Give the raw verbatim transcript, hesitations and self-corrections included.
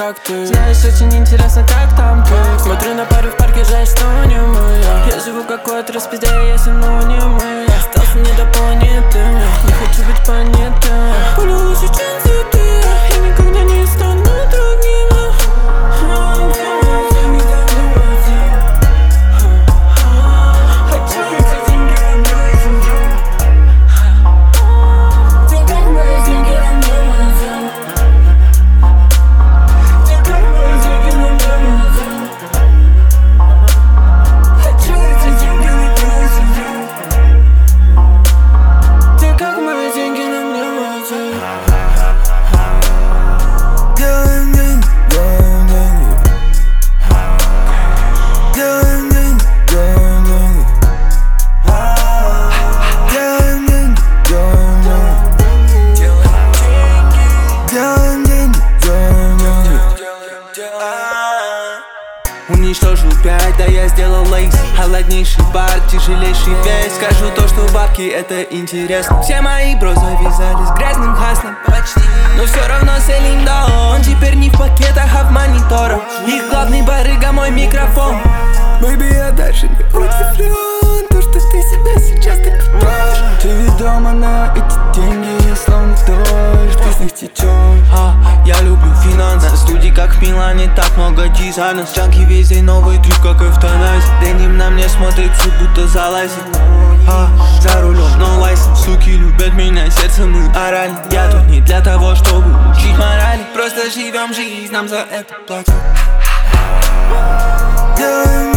как ты. Знаешь, очень интересно, как там ты. Смотрю на пару в парке, жаль, что не мы. Я живу какой-то распиздя, я синонимы. Остался не до планеты, не хочу быть понятым. Полю лучше, чем цветы, я никогда не стану другим. Уничтожу пять, да я сделал лейс. Холоднейший бар, тяжелейший вес. Скажу то, что бабки это интересно. Все мои бро завязались грязным хаслом почти. Но все равно селим даун. Он теперь не в пакетах, а в мониторах. Их главный барыга мой микрофон. Бэйби, я дальше не удивлен. То, что ты себя сейчас так ведешь. Ты ведома на эти деньги, словно дождь, ты с них течешь. А, я люблю финансы. На студии как в Милане, так много дизайнов. Джанки весь день новый трюк, как эвтаназия. Деним на мне смотрится, будто залазит. А, за рулем, но лайсенс. Суки любят меня, сердцем мы орали. Я тут не для того, чтобы учить морали. Просто живем жизнь, нам за это платят.